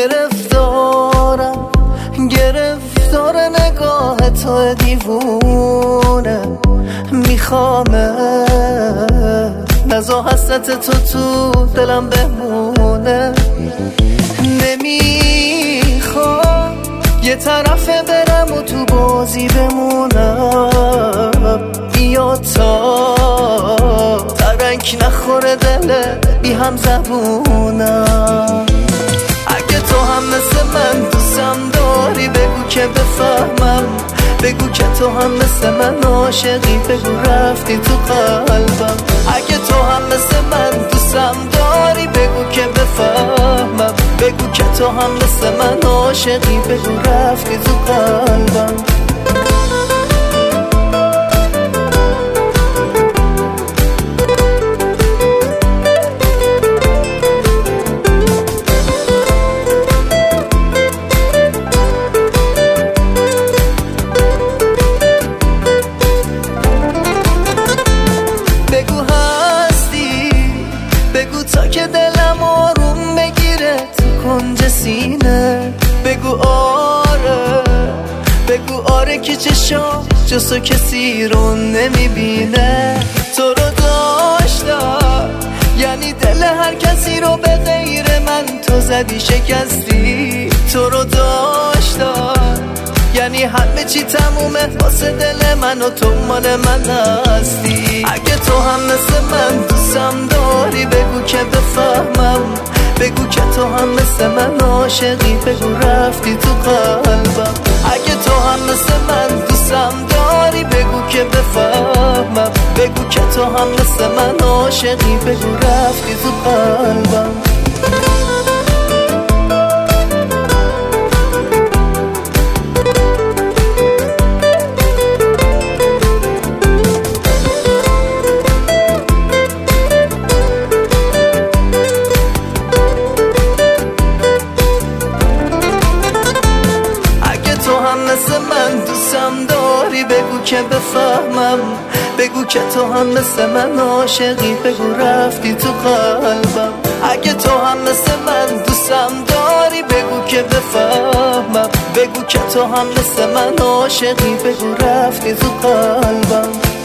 گرفتار نگاه تو دیوونه، میخوامه نزا حسرت تو دلم بمونه. نمیخوام یه طرفه برم و تو بازی بمونم، بیا تا ترنگ نخوره دل بی هم زبونم. اگه تو هم مثل من دوستم داری بگو که بفهمم، بگو که تو هم مثل من عاشقی، بگو رفتی تو قلبم. اگه تو هم مثل من دوستم داری بگو که بفهمم، بگو که تو هم مثل من عاشقی، بگو رفتی تو قلبم. بگو تا که دلم آروم بگیره تو کنج سینه، بگو آره که چشام جستو کسی رو نمیبینه. تو رو داشتم یعنی دل هر کسی رو به غیر من تو زدی شکستی. تو رو داشتم یعنی همه چی تمومه واسه دل من و تو مال من هستی. اگه تو هم مثل من دوستم داری بگو که بفهمم، بگو که تو هم مثل من عاشقی، بگو رفتی تو قلبم. اگه تو هم مثل من دوستم داری بگو که بفهمم، بگو که تو هم مثل من عاشقی، بگو رفتی تو قلبم. مثل من دوستم داری بگو که بفهمم، بگو که تو هم مثل من عاشقی، بگو رفتی تو قلبم. اگه تو هم مثل من دوستم داری بگو که بفهمم، بگو که تو هم مثل من عاشقی، بگو رفتی تو قلبم.